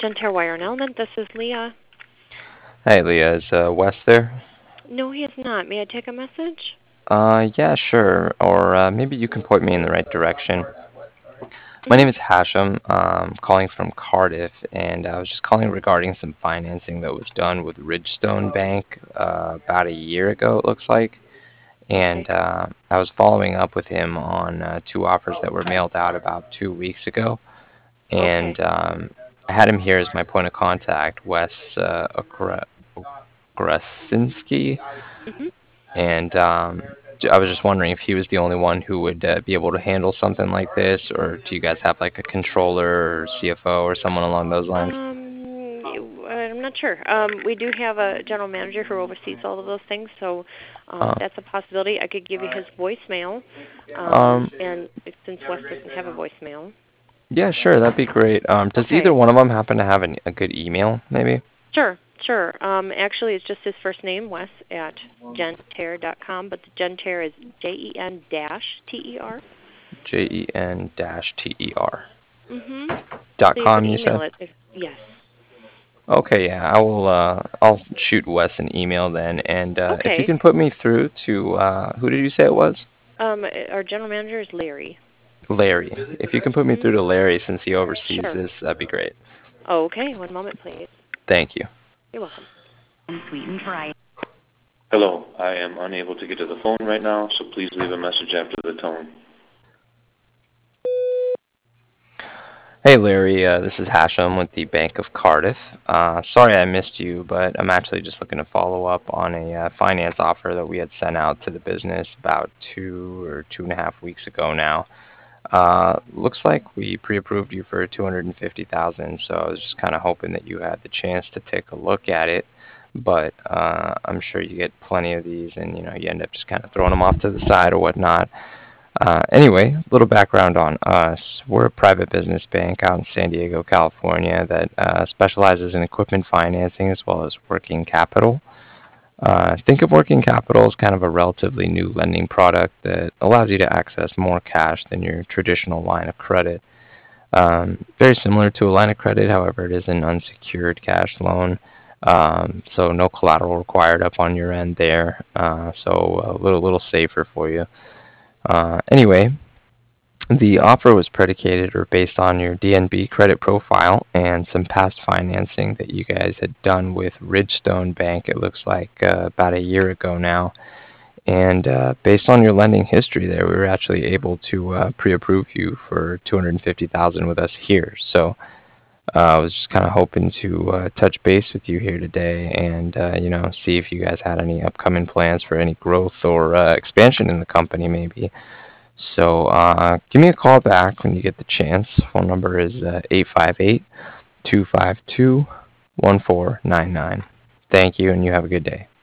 Gentile Wire and Element. This is Leah. Hey Leah, is Wes there? No, he is not. May I take a message? Yeah, sure. Or maybe you can point me in the right direction. My Mm-hmm. name is Hashem, calling from Cardiff, and I was just calling regarding some financing that was done with Ridgestone Bank about a year ago, it looks like. Okay. And I was following up with him on two offers that were mailed out about 2 weeks ago. And Okay. I had him here as my point of contact, Wes Grasinski. Mm-hmm. And I was just wondering if he was the only one who would be able to handle something like this, or do you guys have like a controller or CFO or someone along those lines? I'm not sure. We do have a general manager who oversees all of those things, so Uh, that's a possibility. I could give you his voicemail, um, and since Wes doesn't have a voicemail. yeah, sure, that'd be great. Does either Okay. one of them happen to have a good email, maybe? Sure, sure. Actually, it's just his first name, Wes, at genter.com, but the genter is JEN-TER. JEN-TER. Mm-hmm. Dot So you could com, you email said? it. Yes. Okay, yeah, I will. I'll shoot Wes an email then, and if you Okay. can put me through to who did you say it was? Our general manager is Larry. Larry. If you can put me Mm-hmm. through to Larry since he oversees Sure. this, that'd be great. Okay, one moment, please. Thank you. You're welcome. Hello, I am unable to get to the phone right now, so please leave a message after the tone. Hey Larry, this is Hashem with the Bank of Cardiff. Sorry I missed you, but I'm actually just looking to follow up on a finance offer that we had sent out to the business about 2 or 2.5 weeks ago now. Looks like we pre-approved you for 250,000, so I was just kind of hoping that you had the chance to take a look at it. But I'm sure you get plenty of these, and you end up just kind of throwing them off to the side or whatnot. Anyway, a little background on us. We're a private business bank out in San Diego, California that specializes in equipment financing as well as working capital. Think of working capital as kind of a relatively new lending product that allows you to access more cash than your traditional line of credit. Very similar to a line of credit, however, it is an unsecured cash loan. So no collateral required up on your end there. So a little safer for you. Anyway, the offer was predicated or based on your DNB credit profile and some past financing that you guys had done with Ridgestone Bank, it looks like about a year ago now. And based on your lending history there, we were actually able to pre-approve you for 250,000 with us here. So I was just kind of hoping to touch base with you here today and see if you guys had any upcoming plans for any growth or expansion in the company maybe. So give me a call back when you get the chance. Phone number is 858 252 1499. Thank you, and you have a good day.